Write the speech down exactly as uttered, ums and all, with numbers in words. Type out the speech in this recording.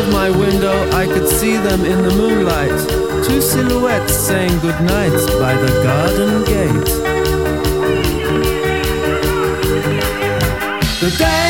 of my window I could see them in the moonlight, two silhouettes saying goodnight by the garden gate. The day